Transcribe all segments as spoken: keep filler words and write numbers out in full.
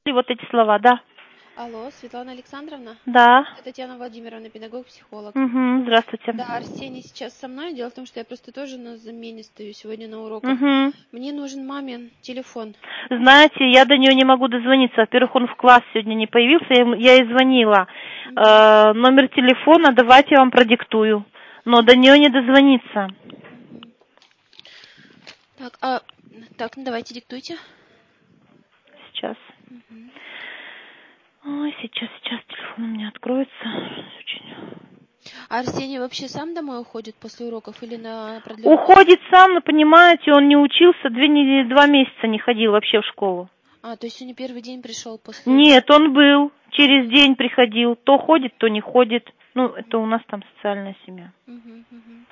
И вот эти слова, да. Алло, Светлана Александровна? Да. Это Татьяна Владимировна, педагог-психолог. Угу, здравствуйте. Да, Арсений сейчас со мной. Дело в том, что я просто тоже на замене стою сегодня на уроках. Угу. Мне нужен мамин телефон. Знаете, я до нее не могу дозвониться. Во-первых, он в класс сегодня не появился, я, ему- я ей звонила. Мгм. Э, номер телефона давайте я вам продиктую. Но до нее не дозвониться. Мгм. Так, а, так, ну давайте диктуйте. Сейчас. Мгм. Ой, сейчас, сейчас телефон у меня откроется. Очень. А Арсений вообще сам домой уходит после уроков или на продленку? Уходит сам, но понимаете, он не учился, две недели, два месяца не ходил вообще в школу. А, то есть он не первый день пришел после... Нет, он был, через день приходил, то ходит, то не ходит. Ну, это у нас там социальная семья, Мгм, мгм.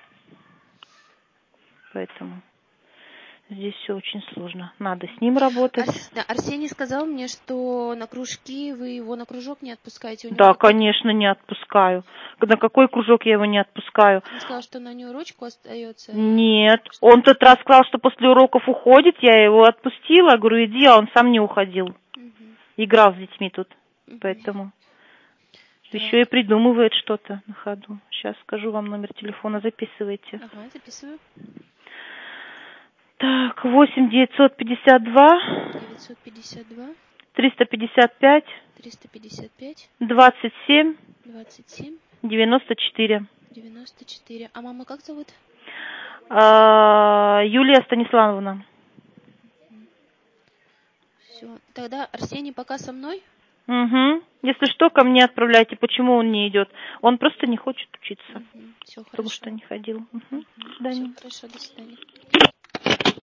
поэтому здесь все очень сложно. Надо с ним работать. Арс- да, Арсений сказал мне, что на кружки вы его на кружок не отпускаете. У него Да, какой-то... конечно, не отпускаю. На какой кружок я его не отпускаю? Он сказал, что на неурочку остается. Нет, Что... он тот раз сказал, что после уроков уходит, я его отпустила, говорю, иди, а он сам не уходил. Мгм, Играл с детьми тут, мгм. поэтому еще и Так, придумывает что-то на ходу. Сейчас скажу вам номер телефона, записывайте. ага, записываю. Так, восемь девятьсот пятьдесят два девятьсот пятьдесят два триста пятьдесят пять триста пятьдесят пять двадцать семь двадцать семь девяносто четыре. девяносто четыре. А мама как зовут? А, Юлия Станиславовна. Все. Тогда Арсений пока со мной. Угу. Если что, ко мне отправляйте. Почему он не идет? Он просто не хочет учиться, Все потому хорошо. что не ходил. Угу. До Все свидания. хорошо, до свидания.